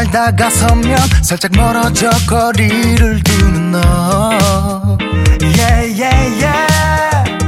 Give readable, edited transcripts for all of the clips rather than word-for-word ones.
날 다가서면 살짝 멀어져 거리를 두는 너. Yeah yeah yeah.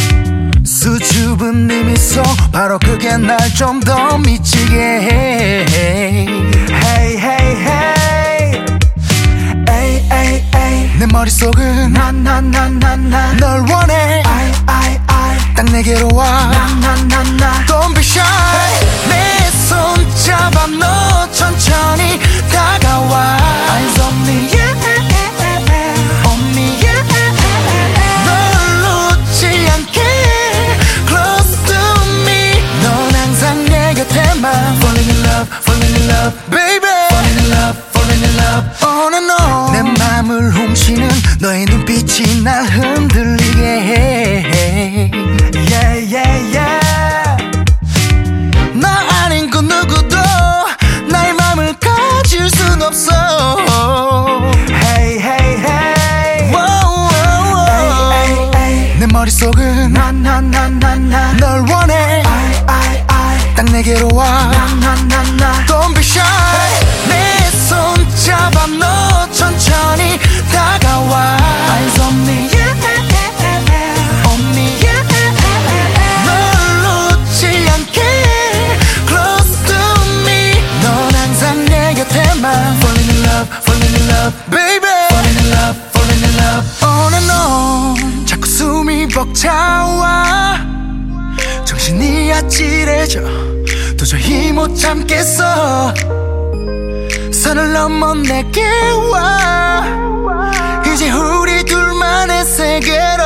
수줍은 네 미소 바로 그게 날 좀 더 미치게 해. Hey hey hey. Ay ay ay. 내 머릿속은 나나나나나 널 원해. I I I. 딱 내게로 와. 나나나나. Don't be shy. 내 손 잡아 너 천천히 다가와. Eyes on me. Yeah. On me. Yeah. 널 놓지 않게. Close to me. 넌 항상 내 곁에만. Falling in love, falling in love, baby. Falling in love, falling in love. On and on. 내 맘을 훔치는 너의 눈빛이 날 흔들리게 해. Yeah yeah yeah. 나 아닌 그 누구도 나의 맘을 가질 순 없어. Hey hey hey. Whoa, whoa, whoa. Ay, ay, ay. 내 머릿속은 나나나나나 널 원해. I I I. 딱 내게로 와. 나나나나. Don't be shy. 내 손 잡아 너 천천히 다가와. Eyes on me. Yeah. On me. Yeah. 널 놓지 않게. Close to me. 넌 항상 내 곁에만. Falling in love, falling in love, baby. Falling in love, falling in love. On and on. 자꾸 숨이 벅차와. 정신이 아찔해져. 도저히 못 참겠어. 선을 넘어 내게 와. 이제 우리 둘만의 세계로.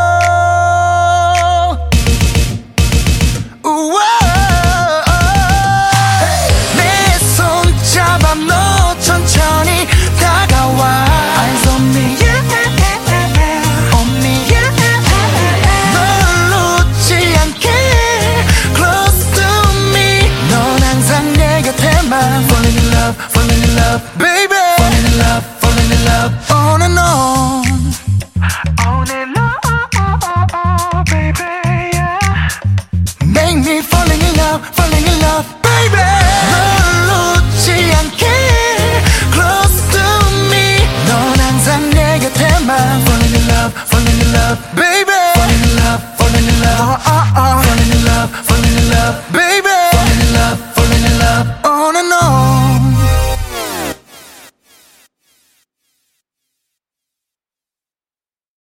내 손 잡아 너 천천히 다가와. Eyes on me. Yeah. On me. Yeah. 널 놓지 않게. Close to me. 넌 항상 내 곁에만. Falling in love, falling in love, baby. Falling in love, falling in love. On and on. On and on, baby, yeah. Make me falling in love, baby. 널 놓지 않게. Close to me. 넌 항상 내 곁에만. Falling in love, baby.